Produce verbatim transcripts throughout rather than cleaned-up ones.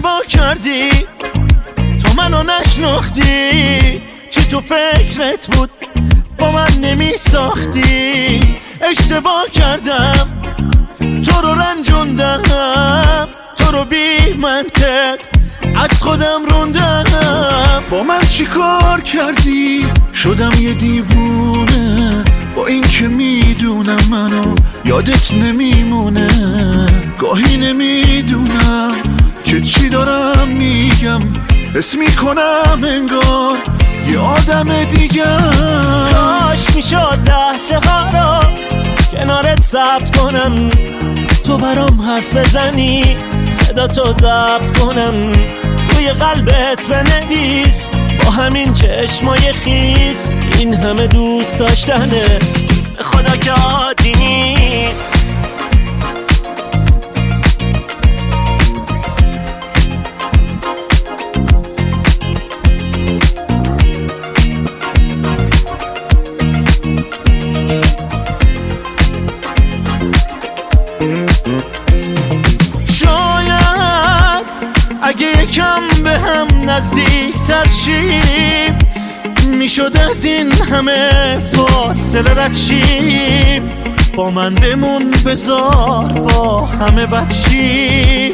اشتباه کردی تو منو نشناختی، چی تو فکرت بود با من نمی ساختی. اشتباه کردم تو رو رنجوندم، تو رو بی منطق از خودم روندم. با من چی کار کردی شدم یه دیوونه، با این که میدونم منو یادت نمیمونه. گاهی نمیدونم که چی دارم میگم، حس میکنم انگار یه آدم دیگه. کاش میشد لحظه ها رو کنارت ثبت کنم، تو برام حرف بزنی صدا تو ضبط کنم، روی قلبت بنویس با همین چشمای خیس این همه دوست داشتنت خدا که عادی نیست. شاید اگه یکم به هم نزدیک تر شیم میشد از این همه فاصله رد شیم. با من بمون بذار با همه بد شیم.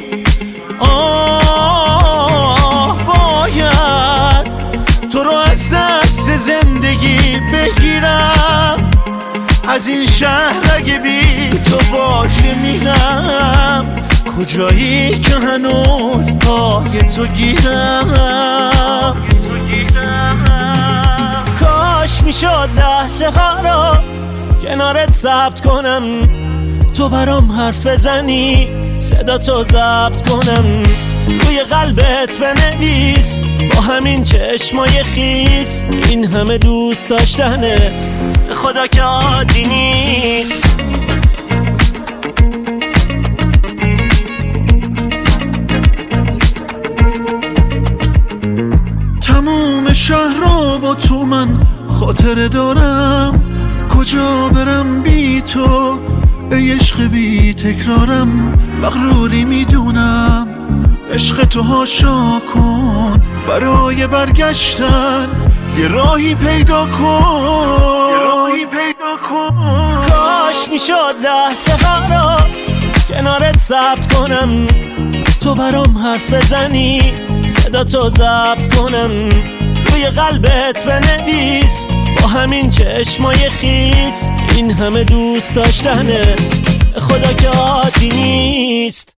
آه باید تو رو از دست زندگی بگیرم، از این شهر اگه بی تو باشه میرم. کجایی که هنوز پای تو گیرم. کاش میشد لحظه ها رو کنارت ثبت کنم، تو برام حرف بزنی صدا تو ضبط کنم، روی قلبت بنویس با همین چشمای خیس این همه دوست داشتنت خدا که عادی نیست. تموم شهر رو با تو من خاطره دارم، کجا برم بی تو ای عشق بی تکرارم. مغروری میدونم عشق تو هاشا کن، برای برگشتن یه راهی پیدا کن، یه راهی پیدا کن. کاش میشد لحظه ها رو کنارت ثبت کنم، تو برام حرف بزنی صدا تو ضبط کنم، روی قلبت بنویس با همین چشمای خیس این همه دوست داشتنت خدا که عادی نیست.